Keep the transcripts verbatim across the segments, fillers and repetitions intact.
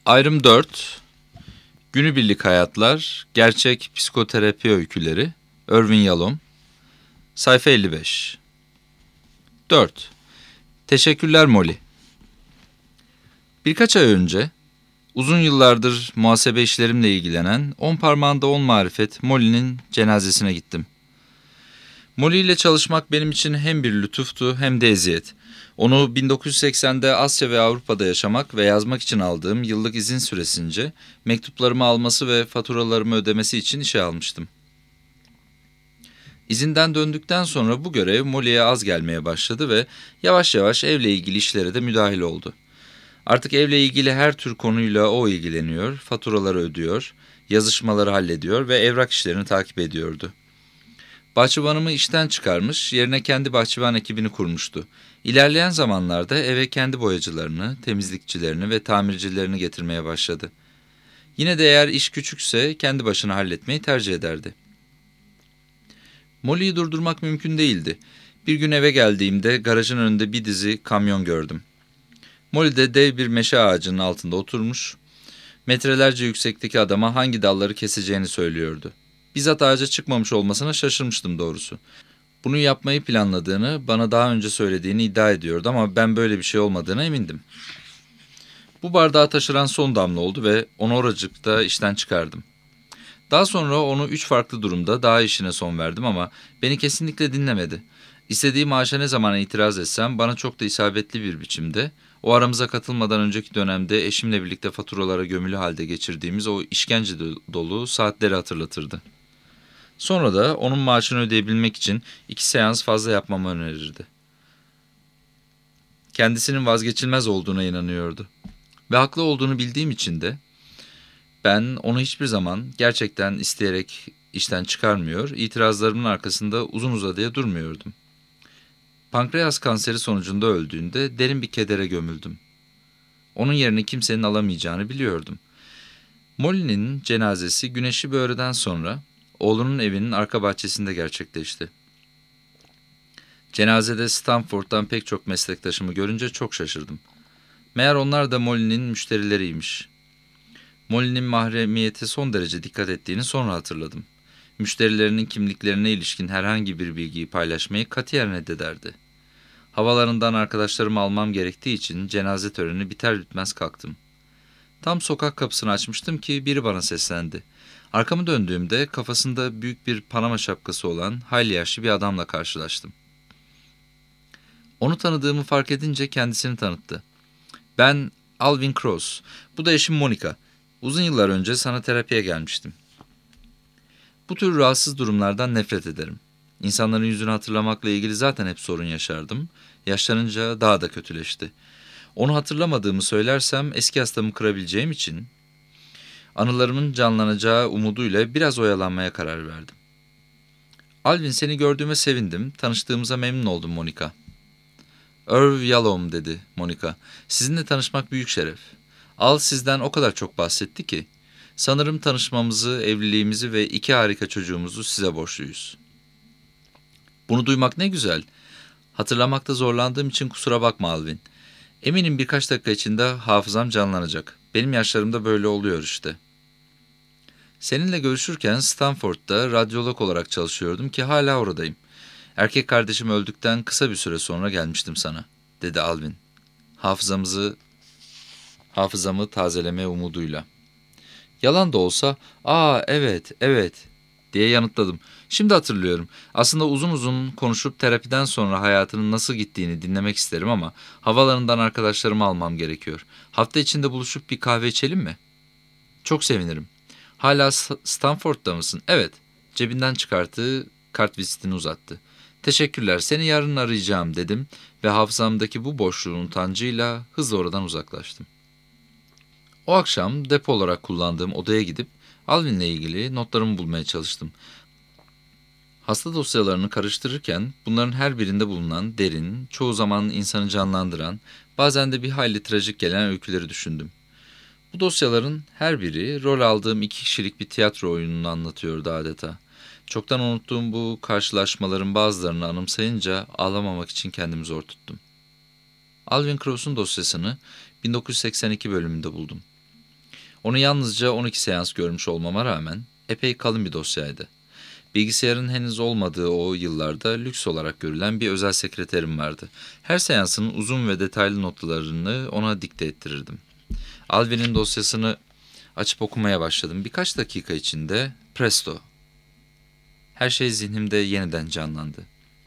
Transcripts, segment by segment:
Ayrım dört. Günübirlik hayatlar, gerçek psikoterapi öyküleri, Irvin Yalom, sayfa elli beş. dört. Teşekkürler Molly. Birkaç ay önce, uzun yıllardır muhasebe işlerimle ilgilenen, on parmağında on marifet Molly'nin cenazesine gittim. Molly ile çalışmak benim için hem bir lütuftu hem de eziyet. Onu bin dokuz yüz seksende Asya ve Avrupa'da yaşamak ve yazmak için aldığım yıllık izin süresince mektuplarımı alması ve faturalarımı ödemesi için işe almıştım. İzinden döndükten sonra bu görev Molly'ye az gelmeye başladı ve yavaş yavaş evle ilgili işlere de müdahil oldu. Artık evle ilgili her tür konuyla o ilgileniyor, faturaları ödüyor, yazışmaları hallediyor ve evrak işlerini takip ediyordu. Bahçıvanımı işten çıkarmış, yerine kendi bahçıvan ekibini kurmuştu. İlerleyen zamanlarda eve kendi boyacılarını, temizlikçilerini ve tamircilerini getirmeye başladı. Yine de eğer iş küçükse kendi başına halletmeyi tercih ederdi. Molly'yi durdurmak mümkün değildi. Bir gün eve geldiğimde garajın önünde bir dizi kamyon gördüm. Molly de dev bir meşe ağacının altında oturmuş, metrelerce yüksekteki adama hangi dalları keseceğini söylüyordu. Bizzat ağaca çıkmamış olmasına şaşırmıştım doğrusu. Bunu yapmayı planladığını, bana daha önce söylediğini iddia ediyordu ama ben böyle bir şey olmadığına emindim. Bu bardağı taşıran son damla oldu ve onu oracıkta işten çıkardım. Daha sonra onu üç farklı durumda daha işine son verdim ama beni kesinlikle dinlemedi. İstediği maaşa ne zaman itiraz etsem bana çok da isabetli bir biçimde, o aramıza katılmadan önceki dönemde eşimle birlikte faturalara gömülü halde geçirdiğimiz o işkence dolu saatleri hatırlatırdı. Sonra da onun maaşını ödeyebilmek için iki seans fazla yapmamı önerirdi. Kendisinin vazgeçilmez olduğuna inanıyordu. Ve haklı olduğunu bildiğim için de ben onu hiçbir zaman gerçekten isteyerek işten çıkarmıyor, itirazlarımın arkasında uzun uzadıya durmuyordum. Pankreas kanseri sonucunda öldüğünde derin bir kedere gömüldüm. Onun yerini kimsenin alamayacağını biliyordum. Molly'nin cenazesi güneşli bir öğleden sonra oğlunun evinin arka bahçesinde gerçekleşti. Cenazede Stanford'dan pek çok meslektaşımı görünce çok şaşırdım. Meğer onlar da Molly'nin müşterileriymiş. Molly'nin mahremiyete son derece dikkat ettiğini sonra hatırladım. Müşterilerinin kimliklerine ilişkin herhangi bir bilgiyi paylaşmayı katiyen reddederdi. Havalarından arkadaşlarımı almam gerektiği için cenaze töreni biter bitmez kalktım. Tam sokak kapısını açmıştım ki biri bana seslendi. Arkamı döndüğümde kafasında büyük bir Panama şapkası olan hayli yaşlı bir adamla karşılaştım. Onu tanıdığımı fark edince kendisini tanıttı. Ben Alvin Krauss, bu da eşim Monica. Uzun yıllar önce sana terapiye gelmiştim. Bu tür rahatsız durumlardan nefret ederim. İnsanların yüzünü hatırlamakla ilgili zaten hep sorun yaşardım. Yaşlanınca daha da kötüleşti. Onu hatırlamadığımı söylersem eski hastamı kırabileceğim için anılarımın canlanacağı umuduyla biraz oyalanmaya karar verdim. Alvin, seni gördüğüme sevindim. Tanıştığımıza memnun oldum Monica. Irv Yalom, dedi Monica. Sizinle tanışmak büyük şeref. Al sizden o kadar çok bahsetti ki. Sanırım tanışmamızı, evliliğimizi ve iki harika çocuğumuzu size borçluyuz. Bunu duymak ne güzel. Hatırlamakta zorlandığım için kusura bakma Alvin. Eminim birkaç dakika içinde hafızam canlanacak. Benim yaşlarımda böyle oluyor işte. Seninle görüşürken Stanford'da radyolog olarak çalışıyordum ki hala oradayım. Erkek kardeşim öldükten kısa bir süre sonra gelmiştim sana, dedi Alvin. Hafızamızı, hafızamı tazeleme umuduyla. Yalan da olsa, ''Aa evet, evet'' diye yanıtladım. Şimdi hatırlıyorum. Aslında uzun uzun konuşup terapiden sonra hayatının nasıl gittiğini dinlemek isterim ama havalarından arkadaşlarımı almam gerekiyor. Hafta içinde buluşup bir kahve içelim mi? Çok sevinirim. Hala Stanford'da mısın? Evet. Cebinden çıkarttığı kart vizitini uzattı. Teşekkürler, seni yarın arayacağım dedim ve hafızamdaki bu boşluğun utancıyla hızla oradan uzaklaştım. O akşam depo olarak kullandığım odaya gidip Alvin'le ilgili notlarımı bulmaya çalıştım. Hasta dosyalarını karıştırırken bunların her birinde bulunan derin, çoğu zaman insanı canlandıran, bazen de bir hayli trajik gelen öyküleri düşündüm. Bu dosyaların her biri rol aldığım iki kişilik bir tiyatro oyununu anlatıyordu adeta. Çoktan unuttuğum bu karşılaşmaların bazılarını anımsayınca ağlamamak için kendimi zor tuttum. Alvin Krauss'un dosyasını bin dokuz yüz seksen iki bölümünde buldum. Onu yalnızca on iki seans görmüş olmama rağmen epey kalın bir dosyaydı. Bilgisayarın henüz olmadığı o yıllarda lüks olarak görülen bir özel sekreterim vardı. Her seansın uzun ve detaylı notlarını ona dikte ettirirdim. Alvin'in dosyasını açıp okumaya başladım. Birkaç dakika içinde presto, her şey zihnimde yeniden canlandı.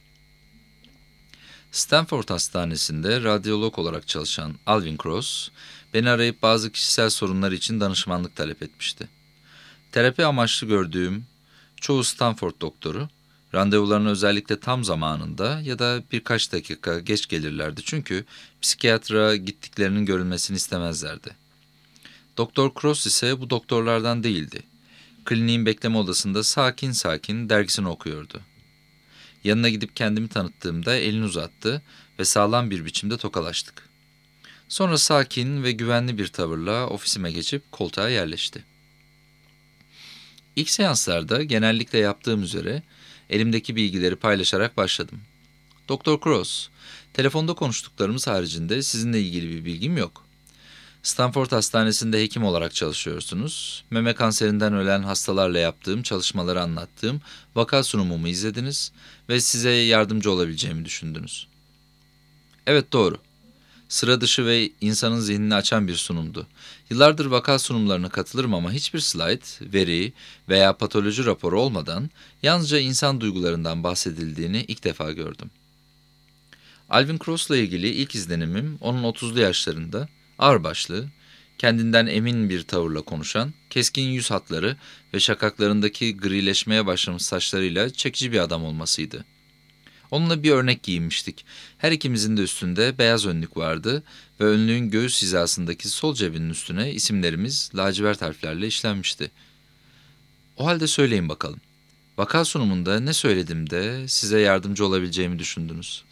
Stanford Hastanesi'nde radyolog olarak çalışan Alvin Cross, beni arayıp bazı kişisel sorunlar için danışmanlık talep etmişti. Terapi amaçlı gördüğüm çoğu Stanford doktoru, randevularına özellikle tam zamanında ya da birkaç dakika geç gelirlerdi çünkü psikiyatra gittiklerinin görülmesini istemezlerdi. Doktor Cross ise bu doktorlardan değildi. Kliniğin bekleme odasında sakin sakin dergisini okuyordu. Yanına gidip kendimi tanıttığımda elini uzattı ve sağlam bir biçimde tokalaştık. Sonra sakin ve güvenli bir tavırla ofisime geçip koltuğa yerleşti. İlk seanslarda genellikle yaptığım üzere elimdeki bilgileri paylaşarak başladım. Doktor Cross, telefonda konuştuklarımız haricinde sizinle ilgili bir bilgim yok. Stanford Hastanesi'nde hekim olarak çalışıyorsunuz. Meme kanserinden ölen hastalarla yaptığım çalışmaları anlattığım vaka sunumumu izlediniz ve size yardımcı olabileceğimi düşündünüz. Evet, doğru. Sıra dışı ve insanın zihnini açan bir sunumdu. Yıllardır vaka sunumlarına katılırım ama hiçbir slayt, veri veya patoloji raporu olmadan yalnızca insan duygularından bahsedildiğini ilk defa gördüm. Alvin Cross'la ilgili ilk izlenimim onun otuzlu yaşlarında, ağırbaşlı, kendinden emin bir tavırla konuşan, keskin yüz hatları ve şakaklarındaki grileşmeye başlamış saçlarıyla çekici bir adam olmasıydı. Onunla bir örnek giyinmiştik. Her ikimizin de üstünde beyaz önlük vardı ve önlüğün göğüs hizasındaki sol cebinin üstüne isimlerimiz lacivert harflerle işlenmişti. O halde söyleyin bakalım. Vaka sunumunda ne söyledim de size yardımcı olabileceğimi düşündünüz?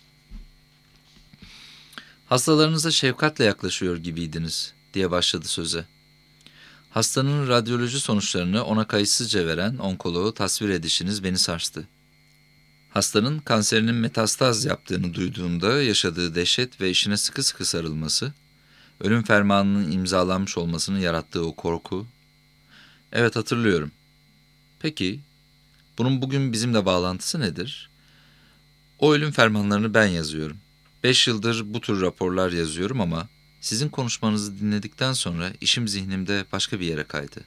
Hastalarınıza şefkatle yaklaşıyor gibiydiniz, diye başladı söze. Hastanın radyoloji sonuçlarını ona kayıtsızca veren onkoloğu tasvir edişiniz beni sarstı. Hastanın kanserinin metastaz yaptığını duyduğunda yaşadığı dehşet ve işine sıkı sıkı sarılması, ölüm fermanının imzalanmış olmasının yarattığı o korku. Evet, hatırlıyorum. Peki, bunun bugün bizimle bağlantısı nedir? O ölüm fermanlarını ben yazıyorum. Beş yıldır bu tür raporlar yazıyorum ama sizin konuşmanızı dinledikten sonra işim zihnimde başka bir yere kaydı.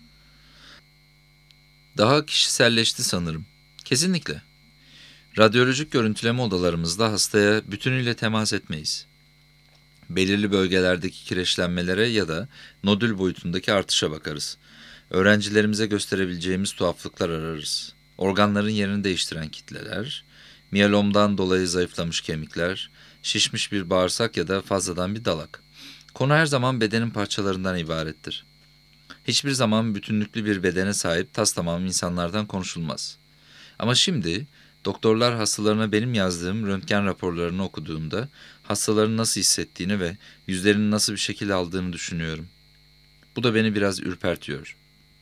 Daha kişiselleşti sanırım. Kesinlikle. Radyolojik görüntüleme odalarımızda hastaya bütünüyle temas etmeyiz. Belirli bölgelerdeki kireçlenmelere ya da nodül boyutundaki artışa bakarız. Öğrencilerimize gösterebileceğimiz tuhaflıklar ararız. Organların yerini değiştiren kitleler, miyelomdan dolayı zayıflamış kemikler, şişmiş bir bağırsak ya da fazladan bir dalak. Konu her zaman bedenin parçalarından ibarettir. Hiçbir zaman bütünlüklü bir bedene sahip tastamam insanlardan konuşulmaz. Ama şimdi doktorlar hastalarına benim yazdığım röntgen raporlarını okuduğumda hastaların nasıl hissettiğini ve yüzlerinin nasıl bir şekil aldığını düşünüyorum. Bu da beni biraz ürpertiyor.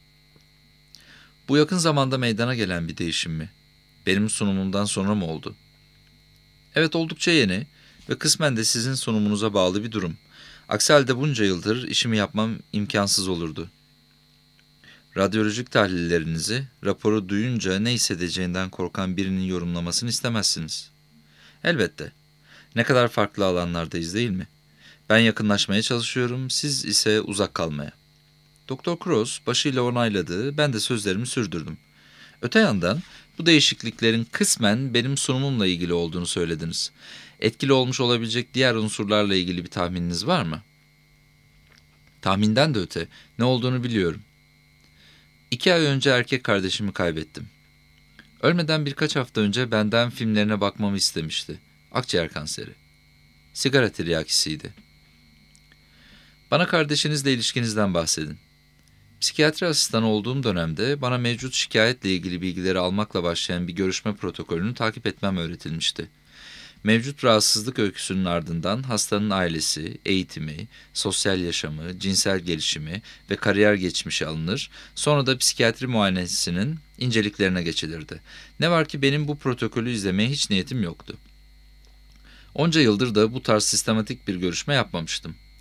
Bu yakın zamanda meydana gelen bir değişim mi? Benim sunumumdan sonra mı oldu? Evet, oldukça yeni ve kısmen de sizin sunumunuza bağlı bir durum. Aksi halde bunca yıldır işimi yapmam imkansız olurdu. Radyolojik tahlillerinizi, raporu duyunca ne hissedeceğinden korkan birinin yorumlamasını istemezsiniz. Elbette. Ne kadar farklı alanlardayız, değil mi? Ben yakınlaşmaya çalışıyorum, siz ise uzak kalmaya. Doktor Cross başıyla onayladı, ben de sözlerimi sürdürdüm. Öte yandan bu değişikliklerin kısmen benim sunumumla ilgili olduğunu söylediniz. Etkili olmuş olabilecek diğer unsurlarla ilgili bir tahmininiz var mı? Tahminden de öte, ne olduğunu biliyorum. İki ay önce erkek kardeşimi kaybettim. Ölmeden birkaç hafta önce benden filmlerine bakmamı istemişti. Akciğer kanseri. Sigara tiryakisiydi. Bana kardeşinizle ilişkinizden bahsedin. Psikiyatri asistanı olduğum dönemde bana mevcut şikayetle ilgili bilgileri almakla başlayan bir görüşme protokolünü takip etmem öğretilmişti. Mevcut rahatsızlık öyküsünün ardından hastanın ailesi, eğitimi, sosyal yaşamı, cinsel gelişimi ve kariyer geçmişi alınır, sonra da psikiyatri muayenesinin inceliklerine geçilirdi. Ne var ki benim bu protokolü izlemeye hiç niyetim yoktu. Onca yıldır da bu tarz sistematik bir görüşme yapmamıştım.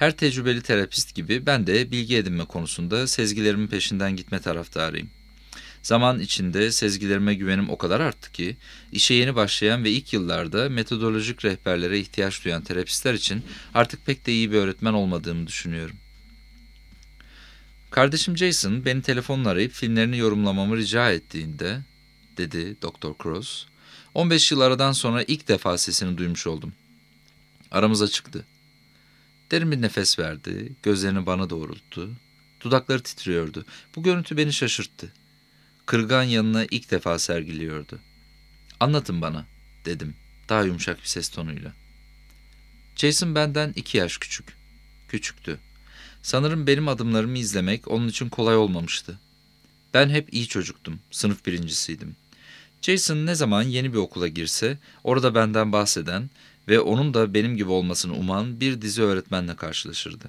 Her tecrübeli terapist gibi ben de bilgi edinme konusunda sezgilerimin peşinden gitme taraftarıyım. Zaman içinde sezgilerime güvenim o kadar arttı ki, işe yeni başlayan ve ilk yıllarda metodolojik rehberlere ihtiyaç duyan terapistler için artık pek de iyi bir öğretmen olmadığımı düşünüyorum. Kardeşim Jason beni telefonla arayıp filmlerini yorumlamamı rica ettiğinde, dedi Doktor Cross, on beş yıl aradan sonra ilk defa sesini duymuş oldum. Aramıza çıktı. Derin bir nefes verdi, gözlerini bana doğrulttu. Dudakları titriyordu. Bu görüntü beni şaşırttı. Kırgan yanına ilk defa sergiliyordu. "Anlatın bana," dedim, daha yumuşak bir ses tonuyla. Jason benden iki yaş küçük. Küçüktü. Sanırım benim adımlarımı izlemek onun için kolay olmamıştı. Ben hep iyi çocuktum, sınıf birincisiydim. Jason ne zaman yeni bir okula girse, orada benden bahseden ve onun da benim gibi olmasını uman bir dizi öğretmenle karşılaşırdı.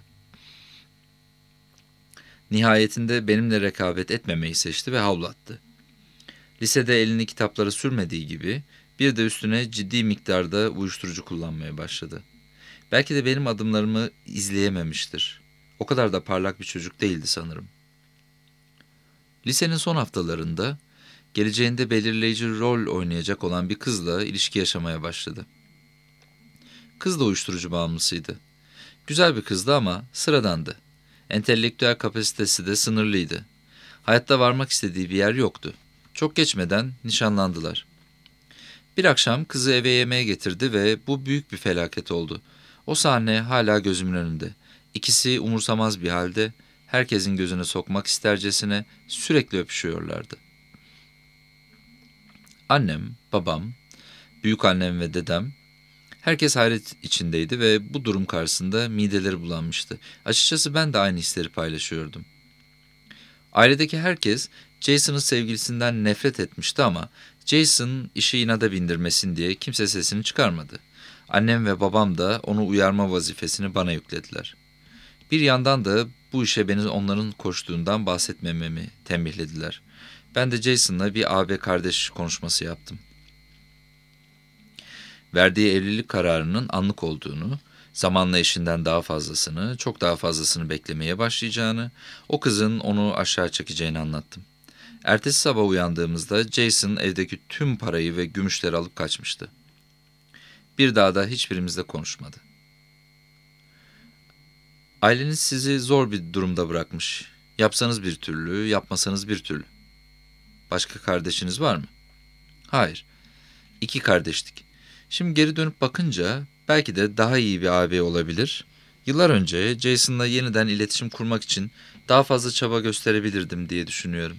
Nihayetinde benimle rekabet etmemeyi seçti ve havlattı. Lisede elini kitaplara sürmediği gibi bir de üstüne ciddi miktarda uyuşturucu kullanmaya başladı. Belki de benim adımlarımı izleyememiştir. O kadar da parlak bir çocuk değildi sanırım. Lisenin son haftalarında geleceğinde belirleyici rol oynayacak olan bir kızla ilişki yaşamaya başladı. Kız da uyuşturucu bağımlısıydı. Güzel bir kızdı ama sıradandı. Entelektüel kapasitesi de sınırlıydı. Hayatta varmak istediği bir yer yoktu. Çok geçmeden nişanlandılar. Bir akşam kızı eve yemeğe getirdi ve bu büyük bir felaket oldu. O sahne hala gözümün önünde. İkisi umursamaz bir halde, herkesin gözüne sokmak istercesine sürekli öpüşüyorlardı. Annem, babam, büyükannem ve dedem, herkes hayret içindeydi ve bu durum karşısında mideleri bulanmıştı. Açıkçası ben de aynı hisleri paylaşıyordum. Ailedeki herkes Jason'ın sevgilisinden nefret etmişti ama Jason işi inada bindirmesin diye kimse sesini çıkarmadı. Annem ve babam da onu uyarma vazifesini bana yüklediler. Bir yandan da bu işe beni onların koştuğundan bahsetmememi tembihlediler. Ben de Jason'la bir abi kardeş konuşması yaptım. Verdiği evlilik kararının anlık olduğunu, zamanla eşinden daha fazlasını, çok daha fazlasını beklemeye başlayacağını, o kızın onu aşağı çekeceğini anlattım. Ertesi sabah uyandığımızda Jason evdeki tüm parayı ve gümüşleri alıp kaçmıştı. Bir daha da hiçbirimizle konuşmadı. Aileniz sizi zor bir durumda bırakmış. Yapsanız bir türlü, yapmasanız bir türlü. Başka kardeşiniz var mı? Hayır. İki kardeştik. Şimdi geri dönüp bakınca belki de daha iyi bir ağabey olabilir. Yıllar önce Jason'la yeniden iletişim kurmak için daha fazla çaba gösterebilirdim diye düşünüyorum.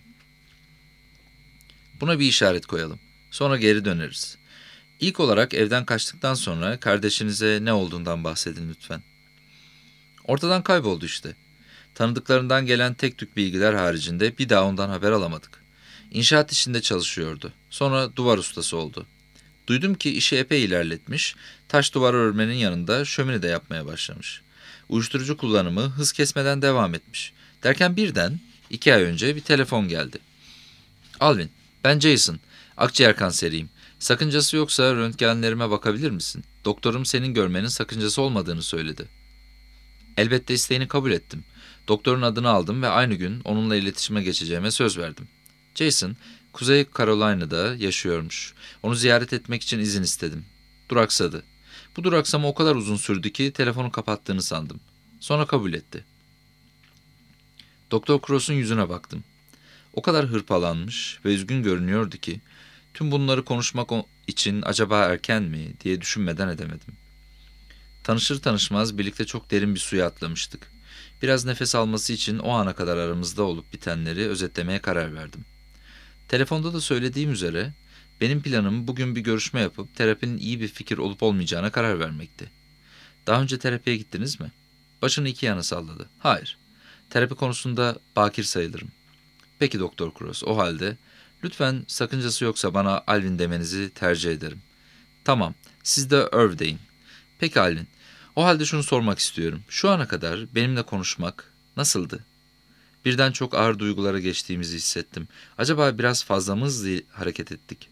Buna bir işaret koyalım. Sonra geri döneriz. İlk olarak evden kaçtıktan sonra kardeşinize ne olduğundan bahsedin lütfen. Ortadan kayboldu işte. Tanıdıklarından gelen tek tük bilgiler haricinde bir daha ondan haber alamadık. İnşaat işinde çalışıyordu. Sonra duvar ustası oldu. Duydum ki işi epey ilerletmiş, taş duvar örmenin yanında şömine de yapmaya başlamış. Uyuşturucu kullanımı hız kesmeden devam etmiş. Derken birden iki ay önce bir telefon geldi. Alvin, ben Jason. Akciğer kanseriyim. Sakıncası yoksa röntgenlerime bakabilir misin? Doktorum senin görmenin sakıncası olmadığını söyledi. Elbette isteğini kabul ettim. Doktorun adını aldım ve aynı gün onunla iletişime geçeceğime söz verdim. Jason, Kuzey Carolina'da yaşıyormuş. Onu ziyaret etmek için izin istedim. Duraksadı. Bu duraksama o kadar uzun sürdü ki telefonu kapattığını sandım. Sonra kabul etti. Doktor Cross'un yüzüne baktım. O kadar hırpalanmış ve üzgün görünüyordu ki, tüm bunları konuşmak için acaba erken mi diye düşünmeden edemedim. Tanışır tanışmaz birlikte çok derin bir suya atlamıştık. Biraz nefes alması için o ana kadar aramızda olup bitenleri özetlemeye karar verdim. Telefonda da söylediğim üzere, benim planım bugün bir görüşme yapıp terapinin iyi bir fikir olup olmayacağına karar vermekti. Daha önce terapiye gittiniz mi? Başını iki yana salladı. Hayır. Terapi konusunda bakir sayılırım. Peki Doktor Cross, o halde lütfen sakıncası yoksa bana Alvin demenizi tercih ederim. Tamam, siz de Irv deyin. Peki Alvin, o halde şunu sormak istiyorum. Şu ana kadar benimle konuşmak nasıldı? Birden çok ağır duygulara geçtiğimizi hissettim. Acaba biraz fazla mı hızlı hareket ettik?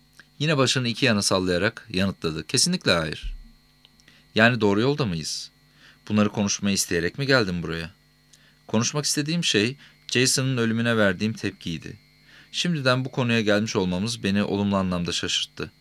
Yine başını iki yana sallayarak yanıtladı. Kesinlikle hayır. Yani doğru yolda mıyız? Bunları konuşmayı isteyerek mi geldim buraya? Konuşmak istediğim şey Jason'ın ölümüne verdiğim tepkiydi. Şimdiden bu konuya gelmiş olmamız beni olumlu anlamda şaşırttı.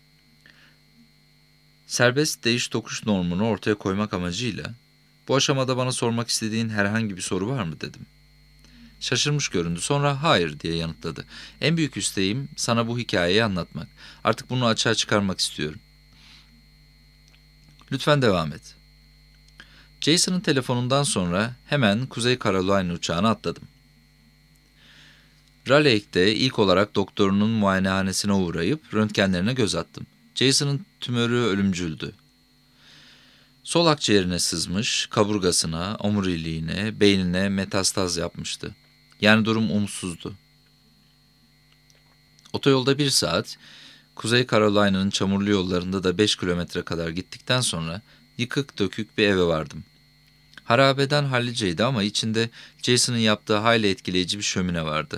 Serbest değiş tokuş normunu ortaya koymak amacıyla, "Bu aşamada bana sormak istediğin herhangi bir soru var mı?" dedim. Şaşırmış göründü. Sonra "Hayır" diye yanıtladı. "En büyük isteğim sana bu hikayeyi anlatmak. Artık bunu açığa çıkarmak istiyorum." "Lütfen devam et." Jason'ın telefonundan sonra hemen Kuzey Carolina uçağına atladım. Raleigh'te ilk olarak doktorunun muayenehanesine uğrayıp röntgenlerine göz attım. Jason'ın tümörü ölümcüldü. Sol akciğerine sızmış, kaburgasına, omuriliğine, beynine metastaz yapmıştı. Yani durum umutsuzdu. Otoyolda bir saat, Kuzey Carolina'nın çamurlu yollarında da beş kilometre kadar gittikten sonra yıkık dökük bir eve vardım. Harabeden halliceydi ama içinde Jason'ın yaptığı hayli etkileyici bir şömine vardı.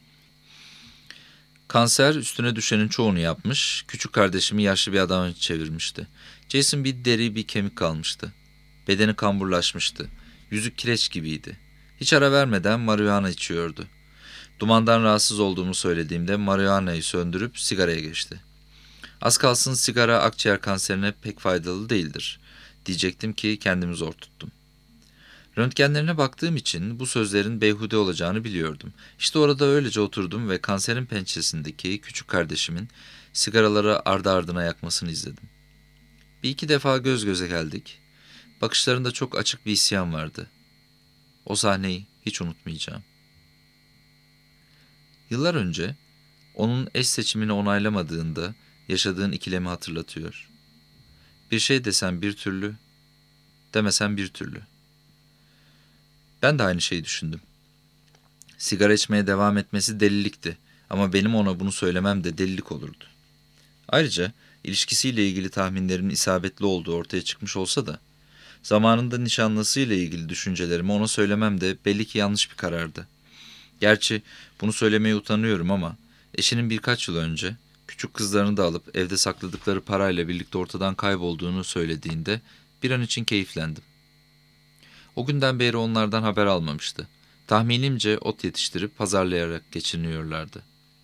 Kanser üstüne düşenin çoğunu yapmış, küçük kardeşimi yaşlı bir adama çevirmişti. Jason bir deri bir kemik kalmıştı. Bedeni kamburlaşmıştı. Yüzü kireç gibiydi. Hiç ara vermeden marihuana içiyordu. Dumandan rahatsız olduğumu söylediğimde marihuanayı söndürüp sigaraya geçti. Az kalsın sigara akciğer kanserine pek faydalı değildir diyecektim ki kendimi zor tuttum. Röntgenlerine baktığım için bu sözlerin beyhude olacağını biliyordum. İşte orada öylece oturdum ve kanserin pençesindeki küçük kardeşimin sigaraları ardı ardına yakmasını izledim. Bir iki defa göz göze geldik. Bakışlarında çok açık bir isyan vardı. O sahneyi hiç unutmayacağım. Yıllar önce onun eş seçimini onaylamadığında yaşadığın ikilemi hatırlatıyor. Bir şey desen bir türlü, demesen bir türlü. Ben de aynı şeyi düşündüm. Sigara içmeye devam etmesi delilikti ama benim ona bunu söylemem de delilik olurdu. Ayrıca ilişkisiyle ilgili tahminlerimin isabetli olduğu ortaya çıkmış olsa da zamanında nişanlısıyla ilgili düşüncelerimi ona söylemem de belli ki yanlış bir karardı. Gerçi bunu söylemeye utanıyorum ama eşinin birkaç yıl önce küçük kızlarını da alıp evde sakladıkları parayla birlikte ortadan kaybolduğunu söylediğinde bir an için keyiflendim. O günden beri onlardan haber almamıştı. Tahminimce ot yetiştirip pazarlayarak geçiniyorlardı.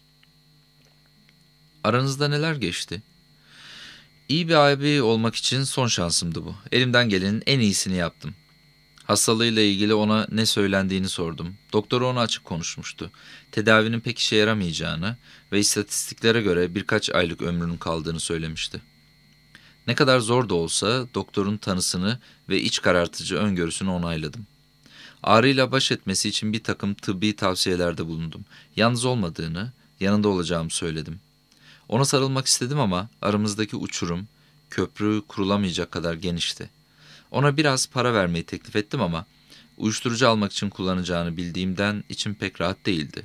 Aranızda neler geçti? İyi bir abi olmak için son şansımdı bu. Elimden gelenin en iyisini yaptım. Hastalığıyla ilgili ona ne söylendiğini sordum. Doktor ona açık konuşmuştu. Tedavinin pek işe yaramayacağını ve istatistiklere göre birkaç aylık ömrünün kaldığını söylemişti. Ne kadar zor da olsa doktorun tanısını ve iç karartıcı öngörüsünü onayladım. Ağrıyla baş etmesi için bir takım tıbbi tavsiyelerde bulundum. Yalnız olmadığını, yanında olacağımı söyledim. Ona sarılmak istedim ama aramızdaki uçurum, köprü kurulamayacak kadar genişti. Ona biraz para vermeyi teklif ettim ama uyuşturucu almak için kullanacağını bildiğimden içim pek rahat değildi.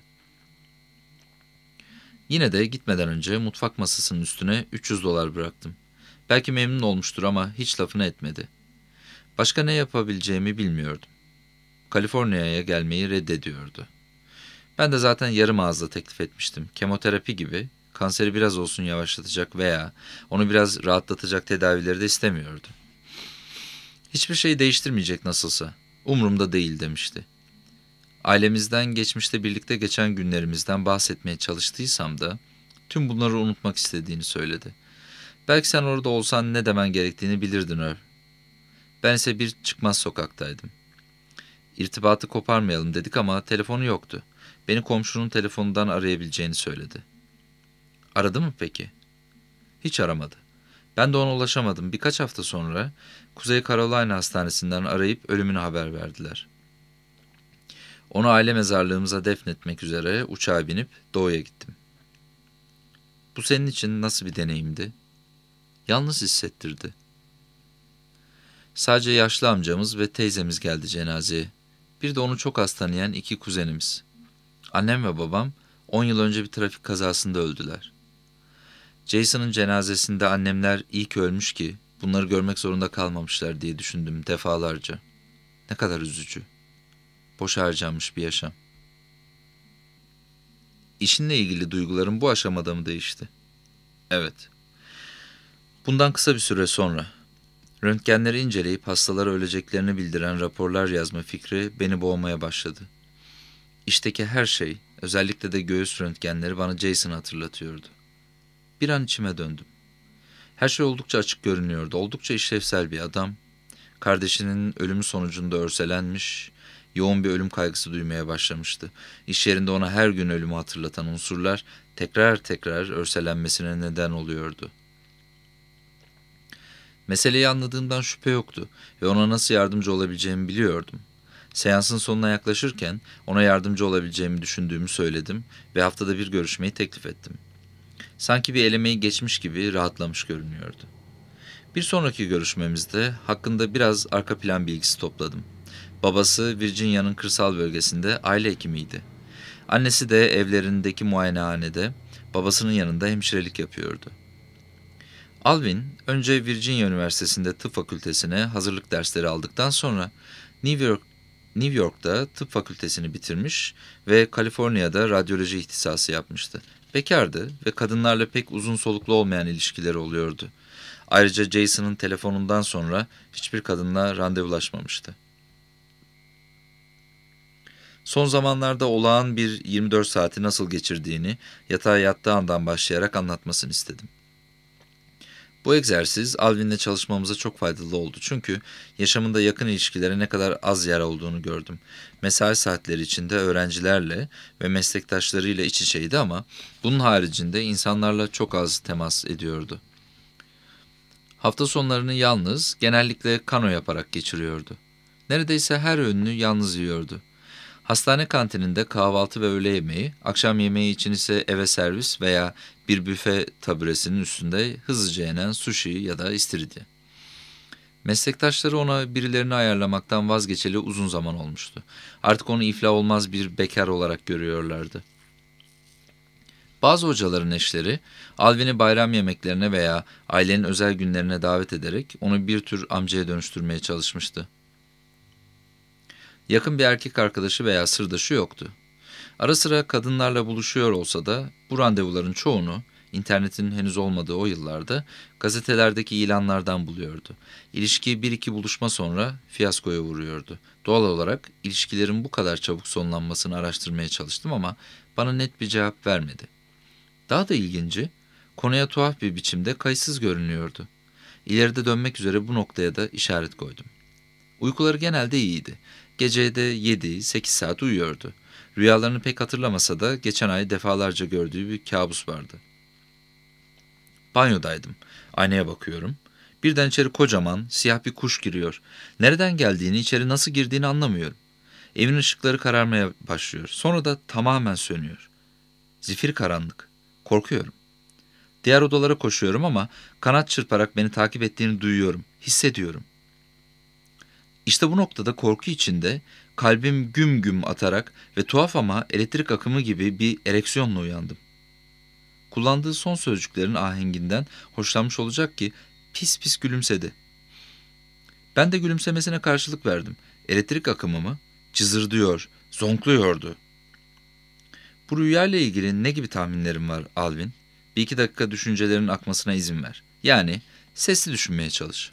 Yine de gitmeden önce mutfak masasının üstüne üç yüz dolar bıraktım. Belki memnun olmuştur ama hiç lafını etmedi. Başka ne yapabileceğimi bilmiyordum. Kaliforniya'ya gelmeyi reddediyordu. Ben de zaten yarım ağızla teklif etmiştim. Kemoterapi gibi kanseri biraz olsun yavaşlatacak veya onu biraz rahatlatacak tedavileri de istemiyordu. Hiçbir şey değiştirmeyecek nasılsa. Umurumda değil demişti. Ailemizden, geçmişte birlikte geçen günlerimizden bahsetmeye çalıştıysam da tüm bunları unutmak istediğini söyledi. Belki sen orada olsan ne demen gerektiğini bilirdin Earl. Ben ise bir çıkmaz sokaktaydım. İrtibatı koparmayalım dedik ama telefonu yoktu. Beni komşunun telefonundan arayabileceğini söyledi. Aradı mı peki? Hiç aramadı. Ben de ona ulaşamadım. Birkaç hafta sonra Kuzey Carolina Hastanesi'nden arayıp ölümünü haber verdiler. Onu aile mezarlığımıza defnetmek üzere uçağa binip doğuya gittim. Bu senin için nasıl bir deneyimdi? Yalnız hissettirdi. Sadece yaşlı amcamız ve teyzemiz geldi cenazeye. Bir de onu çok az tanıyan iki kuzenimiz. Annem ve babam on yıl önce bir trafik kazasında öldüler. Jason'ın cenazesinde annemler iyi ki ölmüş ki bunları görmek zorunda kalmamışlar diye düşündüm defalarca. Ne kadar üzücü. Boş harcanmış bir yaşam. İşinle ilgili duygularım bu aşamada mı değişti? Evet. Bundan kısa bir süre sonra. Röntgenleri inceleyip hastalara öleceklerini bildiren raporlar yazma fikri beni boğmaya başladı. İşteki her şey, özellikle de göğüs röntgenleri bana Jason'ı hatırlatıyordu. Bir an içime döndüm. Her şey oldukça açık görünüyordu. Oldukça işlevsel bir adam. Kardeşinin ölümü sonucunda örselenmiş, yoğun bir ölüm kaygısı duymaya başlamıştı. İş yerinde ona her gün ölümü hatırlatan unsurlar tekrar tekrar örselenmesine neden oluyordu. Meseleyi anladığımdan şüphe yoktu ve ona nasıl yardımcı olabileceğimi biliyordum. Seansın sonuna yaklaşırken ona yardımcı olabileceğimi düşündüğümü söyledim ve haftada bir görüşmeyi teklif ettim. Sanki bir elemeyi geçmiş gibi rahatlamış görünüyordu. Bir sonraki görüşmemizde hakkında biraz arka plan bilgisi topladım. Babası Virginia'nın kırsal bölgesinde aile hekimiydi. Annesi de evlerindeki muayenehanede babasının yanında hemşirelik yapıyordu. Alvin önce Virginia Üniversitesi'nde tıp fakültesine hazırlık dersleri aldıktan sonra New York, New York'ta tıp fakültesini bitirmiş ve Kaliforniya'da radyoloji ihtisası yapmıştı. Bekardı ve kadınlarla pek uzun soluklu olmayan ilişkileri oluyordu. Ayrıca Jason'ın telefonundan sonra hiçbir kadınla randevulaşmamıştı. Son zamanlarda olağan bir yirmi dört saati nasıl geçirdiğini yatağa yattığı andan başlayarak anlatmasını istedim. Bu egzersiz Alvin'le çalışmamıza çok faydalı oldu çünkü yaşamında yakın ilişkilere ne kadar az yer olduğunu gördüm. Mesai saatleri içinde öğrencilerle ve meslektaşlarıyla iç içeydi ama bunun haricinde insanlarla çok az temas ediyordu. Hafta sonlarını yalnız, genellikle kano yaparak geçiriyordu. Neredeyse her öğününü yalnız yiyordu. Hastane kantininde kahvaltı ve öğle yemeği, akşam yemeği için ise eve servis veya bir büfe taburesinin üstünde hızlıca yenen sushi ya da istiridye. Meslektaşları ona birilerini ayarlamaktan vazgeçeli uzun zaman olmuştu. Artık onu iflah olmaz bir bekar olarak görüyorlardı. Bazı hocaların eşleri, Alvin'i bayram yemeklerine veya ailenin özel günlerine davet ederek onu bir tür amcaya dönüştürmeye çalışmıştı. Yakın bir erkek arkadaşı veya sırdaşı yoktu. Ara sıra kadınlarla buluşuyor olsa da bu randevuların çoğunu, internetin henüz olmadığı o yıllarda, gazetelerdeki ilanlardan buluyordu. İlişki bir iki buluşma sonra fiyaskoya vuruyordu. Doğal olarak ilişkilerin bu kadar çabuk sonlanmasını araştırmaya çalıştım ama bana net bir cevap vermedi. Daha da ilginci, konuya tuhaf bir biçimde kayıtsız görünüyordu. İleride dönmek üzere bu noktaya da işaret koydum. Uykuları genelde iyiydi. Gecede yedi sekiz saat uyuyordu. Rüyalarını pek hatırlamasa da geçen ay defalarca gördüğü bir kabus vardı. Banyodaydım. Aynaya bakıyorum. Birden içeri kocaman, siyah bir kuş giriyor. Nereden geldiğini, içeri nasıl girdiğini anlamıyorum. Evin ışıkları kararmaya başlıyor. Sonra da tamamen sönüyor. Zifir karanlık. Korkuyorum. Diğer odalara koşuyorum ama kanat çırparak beni takip ettiğini duyuyorum, hissediyorum. İşte bu noktada korku içinde kalbim güm güm atarak ve tuhaf ama elektrik akımı gibi bir ereksiyonla uyandım. Kullandığı son sözcüklerin ahenginden hoşlanmış olacak ki pis pis gülümsedi. Ben de gülümsemesine karşılık verdim. Elektrik akımı mı? Cızırdıyor, zonkluyordu. Bu rüyayla ilgili ne gibi tahminlerin var Alvin? Bir iki dakika düşüncelerin akmasına izin ver. Yani sesli düşünmeye çalış.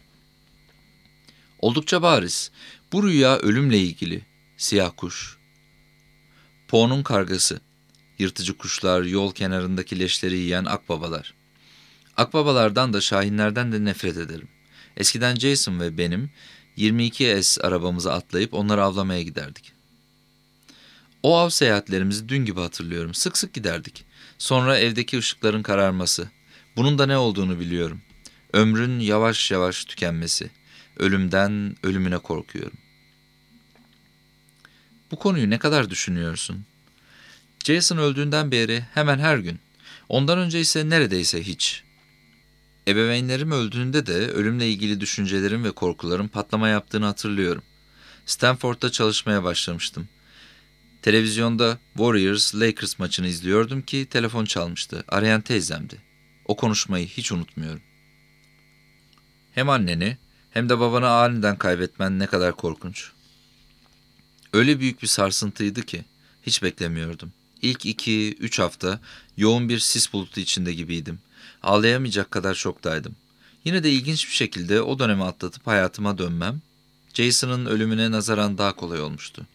Oldukça bariz. Bu rüya ölümle ilgili. Siyah kuş. Poe'nun kargası. Yırtıcı kuşlar, yol kenarındaki leşleri yiyen akbabalar. Akbabalardan da şahinlerden de nefret ederim. Eskiden Jason ve benim yirmi iki S arabamıza atlayıp onları avlamaya giderdik. O av seyahatlerimizi dün gibi hatırlıyorum. Sık sık giderdik. Sonra evdeki ışıkların kararması. Bunun da ne olduğunu biliyorum. Ömrün yavaş yavaş tükenmesi. Ölümden ölümüne korkuyorum. Bu konuyu ne kadar düşünüyorsun? Jason öldüğünden beri hemen her gün. Ondan önce ise neredeyse hiç. Ebeveynlerim öldüğünde de ölümle ilgili düşüncelerim ve korkularım patlama yaptığını hatırlıyorum. Stanford'da çalışmaya başlamıştım. Televizyonda Warriors-Lakers maçını izliyordum ki telefon çalmıştı. Arayan teyzemdi. O konuşmayı hiç unutmuyorum. Hem anneni hem de babanı aniden kaybetmen ne kadar korkunç. Öyle büyük bir sarsıntıydı ki hiç beklemiyordum. İlk iki, üç hafta yoğun bir sis bulutu içinde gibiydim. Ağlayamayacak kadar şoktaydım. Yine de ilginç bir şekilde o dönemi atlatıp hayatıma dönmem, Jason'ın ölümüne nazaran daha kolay olmuştu.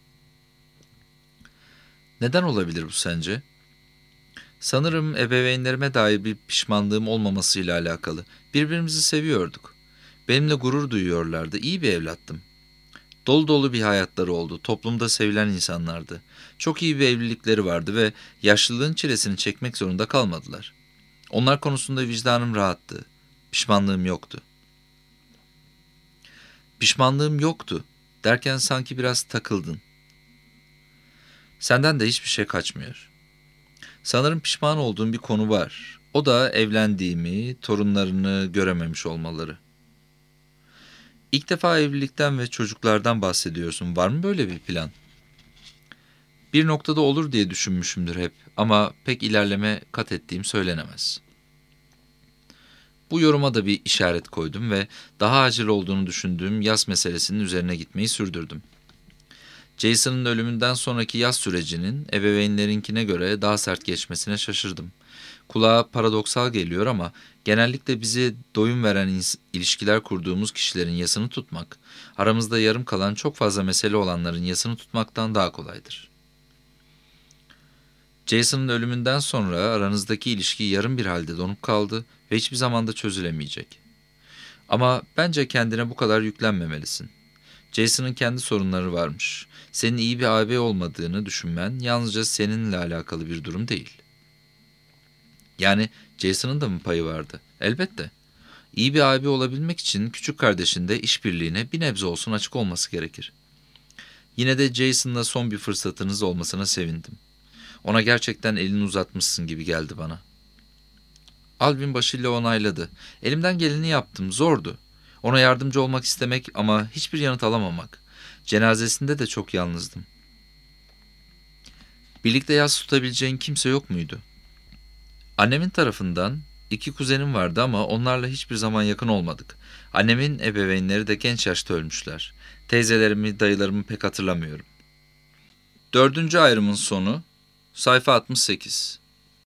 Neden olabilir bu sence? Sanırım ebeveynlerime dair bir pişmanlığım olmamasıyla alakalı. Birbirimizi seviyorduk. Benimle gurur duyuyorlardı. İyi bir evlattım. Dolu dolu bir hayatları oldu. Toplumda sevilen insanlardı. Çok iyi bir evlilikleri vardı ve yaşlılığın çilesini çekmek zorunda kalmadılar. Onlar konusunda vicdanım rahattı. Pişmanlığım yoktu. Pişmanlığım yoktu derken sanki biraz takıldın. Senden de hiçbir şey kaçmıyor. Sanırım pişman olduğum bir konu var. O da evlendiğimi, torunlarını görememiş olmaları. İlk defa evlilikten ve çocuklardan bahsediyorsun. Var mı böyle bir plan? Bir noktada olur diye düşünmüşümdür hep ama pek ilerleme kat ettiğim söylenemez. Bu yoruma da bir işaret koydum ve daha acil olduğunu düşündüğüm yas meselesinin üzerine gitmeyi sürdürdüm. Jason'ın ölümünden sonraki yas sürecinin ebeveynlerinkine göre daha sert geçmesine şaşırdım. Kulağa paradoksal geliyor ama genellikle bize doyum veren ins- ilişkiler kurduğumuz kişilerin yasını tutmak, aramızda yarım kalan çok fazla mesele olanların yasını tutmaktan daha kolaydır. Jason'ın ölümünden sonra aranızdaki ilişki yarım bir halde donup kaldı ve hiçbir zaman da çözülemeyecek. Ama bence kendine bu kadar yüklenmemelisin. Jason'ın kendi sorunları varmış. Senin iyi bir ağabey olmadığını düşünmen yalnızca seninle alakalı bir durum değil. Yani Jason'ın da mı payı vardı? Elbette. İyi bir abi olabilmek için küçük kardeşin de işbirliğine bir nebze olsun açık olması gerekir. Yine de Jason'la son bir fırsatınız olmasına sevindim. Ona gerçekten elini uzatmışsın gibi geldi bana. Alvin başıyla onayladı. Elimden geleni yaptım, zordu. Ona yardımcı olmak istemek ama hiçbir yanıt alamamak. Cenazesinde de çok yalnızdım. Birlikte yas tutabileceğin kimse yok muydu? Annemin tarafından iki kuzenim vardı ama onlarla hiçbir zaman yakın olmadık. Annemin ebeveynleri de genç yaşta ölmüşler. Teyzelerimi, dayılarımı pek hatırlamıyorum. Dördüncü ayrımın sonu, sayfa altmış sekiz.